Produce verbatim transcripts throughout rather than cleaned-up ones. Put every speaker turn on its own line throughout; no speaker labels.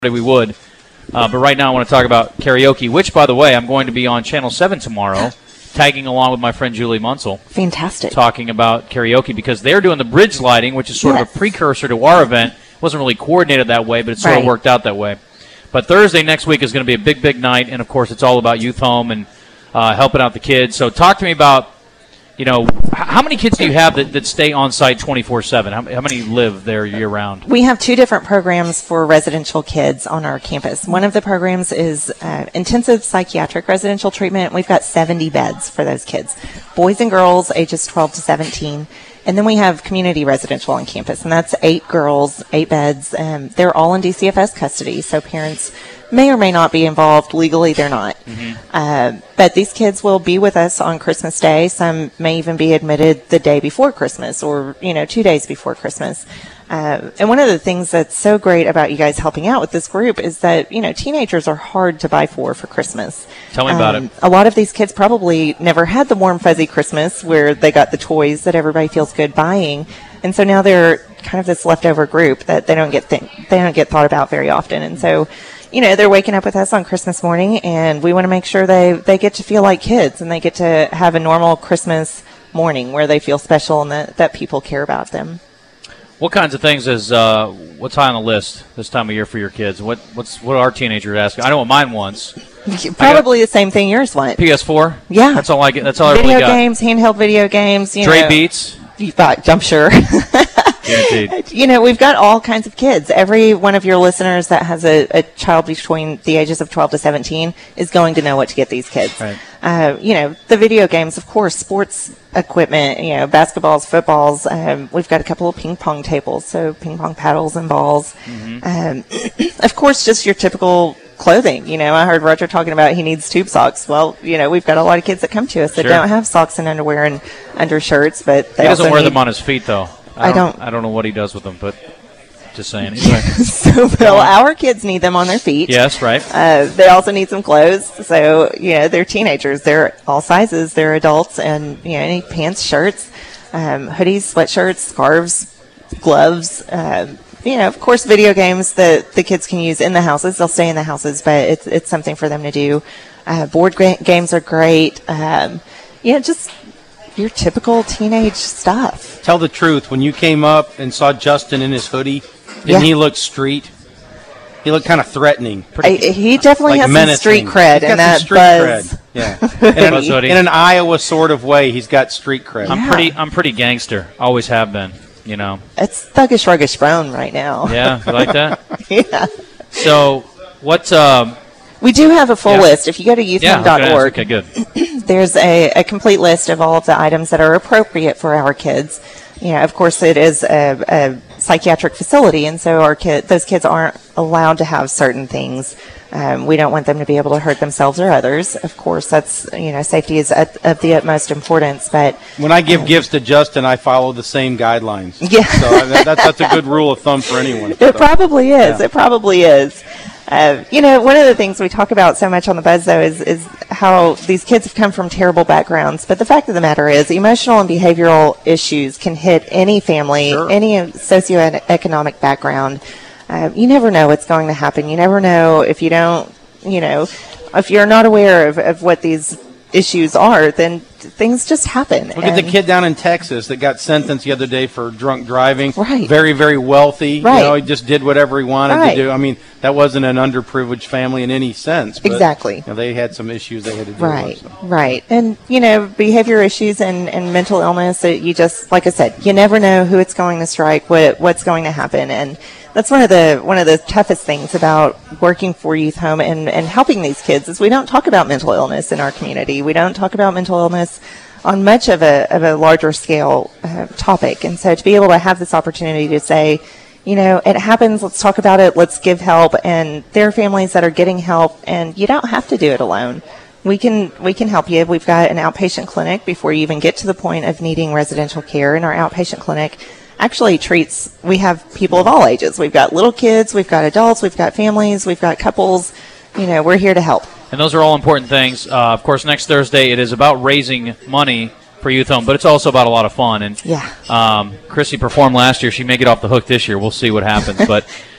we would. Uh, but right now I want to talk about karaoke, which, by the way, I'm going to be on Channel seven tomorrow, tagging along with my friend Julie Munsell.
Fantastic.
Talking about karaoke because they're doing the bridge lighting, which is sort
yes.
of a precursor to our event. It wasn't really coordinated that way, but it sort
right.
of worked out that way. But Thursday next week is going to be a big, big night, and, of course, it's all about Youth Home and uh, helping out the kids. So talk to me about, you know, how many kids do you have that, that stay on site twenty-four seven? How, how many live there year-round?
We have two different programs for residential kids on our campus. One of the programs is uh, intensive psychiatric residential treatment. We've got seventy beds for those kids, boys and girls ages twelve to seventeen. And then we have community residential on campus, and that's eight girls, eight beds. Um, they're all in D C F S custody, so parents may or may not be involved. Legally, they're not. Mm-hmm. Uh, but these kids will be with us on Christmas Day. Some may even be admitted the day before Christmas or, you know, two days before Christmas. Uh, and one of the things that's so great about you guys helping out with this group is that, you know, teenagers are hard to buy for for Christmas.
Tell me about
um,
it.
A lot of these kids probably never had the warm, fuzzy Christmas where they got the toys that everybody feels good buying. And so now they're kind of this leftover group that they don't get th- they don't get thought about very often. And so, you know, they're waking up with us on Christmas morning, and we want to make sure they, they get to feel like kids and they get to have a normal Christmas morning where they feel special and that, that people care about them.
What kinds of things is uh, what's high on the list this time of year for your kids? What what's what are our teenagers asking? I know what mine wants.
Probably the same thing yours want.
P S four.
Yeah,
that's all I get. That's all
video
I really got.
Games, handheld video games. You
Dre
know,
Beats.
You thought, I'm sure.
Guaranteed.
You know, we've got all kinds of kids. Every one of your listeners that has a, a child between the ages of twelve to seventeen is going to know what to get these kids.
Right.
Uh, you know, the video games, of course, sports equipment, you know, basketballs, footballs. Um, we've got a couple of ping pong tables, so ping pong paddles and balls. Mm-hmm. Um, of course, just your typical clothing. You know, I heard Roger talking about he needs tube socks. Well, you know, we've got a lot of kids that come to us that
sure.
don't have socks and underwear and undershirts, but they
he doesn't
also
wear
need
them on his feet, though. I don't, I don't. I don't know what he does with them, but just saying. Anyway.
So, well, our kids need them on their feet.
Yes, right.
Uh, they also need some clothes. So, you know, they're teenagers. They're all sizes. They're adults, and you know, any pants, shirts, um, hoodies, sweatshirts, scarves, gloves. Um, you know, of course, video games that the kids can use in the houses. They'll stay in the houses, but it's it's something for them to do. Uh, board ga- games are great. Um, you know, just your typical teenage stuff.
Tell the truth. When you came up and saw Justin in his hoodie, didn't
yeah.
he look street? He looked kind of threatening.
Pretty, I, he definitely
like
has
menacing.
some street cred
and
that
street
buzz.
Cred. Yeah, in, an, in an Iowa sort of way, he's got street cred.
I'm
yeah.
pretty. I'm pretty gangster. Always have been. You know.
It's thuggish, ruggish brown right now.
Yeah, you like that?
Yeah.
So, what? Um,
we do have a full
yeah.
list. If you go to youth home dot org,
yeah, okay, good.
There's a, a complete list of all of the items that are appropriate for our kids. You know, of course, it is a, a psychiatric facility, and so our kid, those kids aren't allowed to have certain things. Um, we don't want them to be able to hurt themselves or others. Of course, that's, you know, safety is at, of the utmost importance. But
when I give um, gifts to Justin, I follow the same guidelines.
Yeah,
so that, that's that's a good rule of thumb for anyone.
It
so.
probably is.
Yeah.
It probably is. Uh, you know, one of the things we talk about so much on the Buzz, though, is, is how these kids have come from terrible backgrounds. But the fact of the matter is, emotional and behavioral issues can hit any family,
sure.
any socioeconomic background. Uh, you never know what's going to happen. You never know if you don't, you know, if you're not aware of, of what these issues are, then things just happen.
Look at the kid down in Texas that got sentenced the other day for drunk driving.
Right.
Very, very wealthy.
Right.
You know, he just did whatever he wanted
right.
to do. I mean, that wasn't an underprivileged family in any sense. But,
exactly.
You know, they had some issues they had to deal
right.
with. So.
Right. And, you know, behavior issues and, and mental illness, it, you just, like I said, you never know who it's going to strike, what what's going to happen. And that's one of the one of the toughest things about working for Youth Home and, and helping these kids is we don't talk about mental illness in our community. We don't talk about mental illness on much of a of a larger scale uh, topic. And so to be able to have this opportunity to say, you know, it happens, let's talk about it, let's give help, and there are families that are getting help, and you don't have to do it alone. We can we can help you. We've got an outpatient clinic before you even get to the point of needing residential care, and our outpatient clinic actually treats, we have people of all ages. We've got little kids, we've got adults, we've got families, we've got couples. You know, we're here to help.
And those are all important things. Uh, of course, next Thursday it is about raising money for Youth Home, but it's also about a lot of fun. And
yeah.
um, Chrissy performed last year. She may get off the hook this year. We'll see what happens. But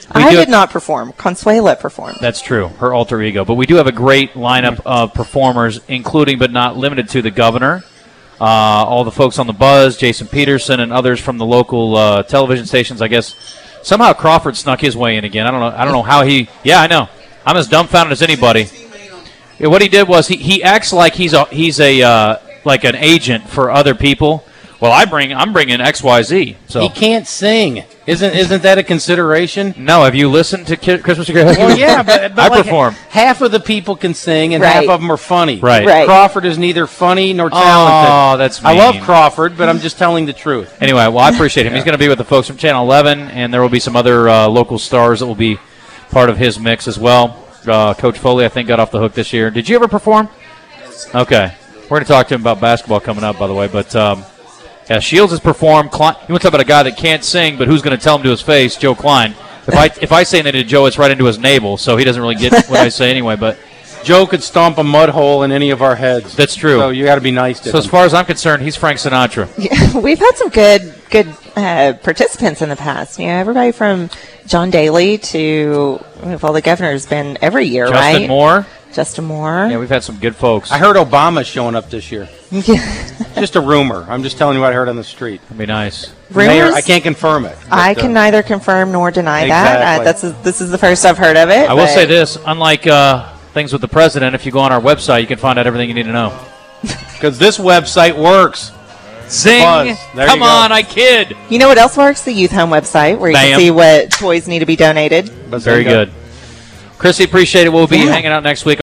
I did not perform. Consuela performed.
That's true. Her alter ego. But we do have a great lineup of performers, including but not limited to the governor, uh, all the folks on the Buzz, Jason Peterson, and others from the local uh, television stations. I guess somehow Crawford snuck his way in again. I don't know. I don't know how he. Yeah, I know. I'm as dumbfounded as anybody. Yeah, what he did was he, he acts like he's a he's a uh, like an agent for other people. Well, I bring I'm bringing X Y Z. So
he can't sing. Isn't isn't that a consideration?
No. Have you listened to Ki- Christmas Tree?
Well, yeah, but, but
I
like
perform.
Half of the people can sing, and
Right.
half of them are funny.
Right.
Right.
Crawford is neither funny nor talented.
Oh, that's
I love
mean.
Crawford, but I'm just telling the truth.
Anyway, well, I appreciate him. He's going to be with the folks from Channel eleven, and there will be some other uh, local stars that will be part of his mix as well. Uh, Coach Foley, I think, got off the hook this year. Did you ever perform? Okay. We're going to talk to him about basketball coming up, by the way. But, um, yeah, Shields has performed. Klein, you want to talk about a guy that can't sing, but who's going to tell him to his face? Joe Klein. If I if I say anything to Joe, it's right into his navel, so he doesn't really get what I say anyway. But
Joe could stomp a mud hole in any of our heads.
That's true.
So you got to be nice to
So
him.
as far as I'm concerned, he's Frank Sinatra.
Yeah, we've had some good good uh, participants in the past. You know, everybody from John Daly to, well, the governor's been every year,
Justin
right?
Moore.
Justin Moore.
Yeah, we've had some good folks.
I heard Obama's showing up this year.
Yeah.
Just a rumor. I'm just telling you what I heard on the street.
That'd be nice.
Mayor,
Rumors?
I can't confirm it. but,
I
uh,
can neither confirm nor deny that.
Exactly.
Uh, that's a, this is the first I've heard of it.
I will
but-
say this: unlike uh, things with the president, if you go on our website, you can find out everything you need to know.
Because this website works.
Zing!
Buzz. There
Come
you go.
on, I kid.
You know what else works? The Youth Home website, where you
Bam.
can see what toys need to be donated.
But
Very
there you go.
good. Chrissy, appreciate it. We'll be
Yeah.
hanging out next week.